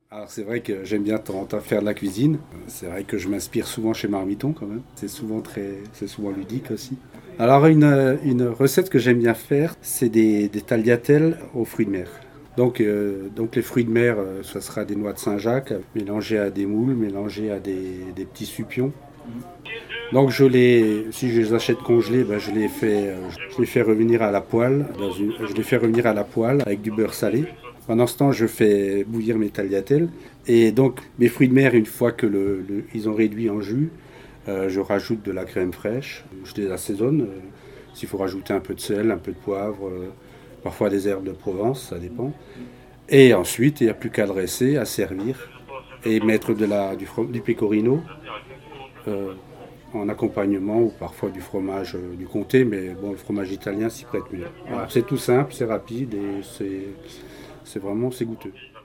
Alors c'est vrai que j'aime bien de temps en temps faire de la cuisine. C'est vrai que je m'inspire souvent chez Marmiton quand même. C'est souvent ludique aussi. Alors une recette que j'aime bien faire, c'est des tagliatelles aux fruits de mer. Donc les fruits de mer, ça sera des noix de Saint-Jacques mélangées à des moules, mélangées à des petits supions. Donc si je les achète congelés, ben je les fais revenir à la poêle, je les fais revenir à la poêle avec du beurre salé. Pendant ce temps, je fais bouillir mes tagliatelles. Et donc, mes fruits de mer, une fois que ils ont réduit en jus, je rajoute de la crème fraîche. Je les assaisonne. S'il faut rajouter un peu de sel, un peu de poivre, parfois des herbes de Provence, ça dépend. Et ensuite, il n'y a plus qu'à dresser, à servir et mettre du pecorino euh, en accompagnement ou parfois du fromage du comté, mais bon, le fromage italien s'y prête mieux. Voilà, c'est tout simple, c'est rapide et c'est goûteux.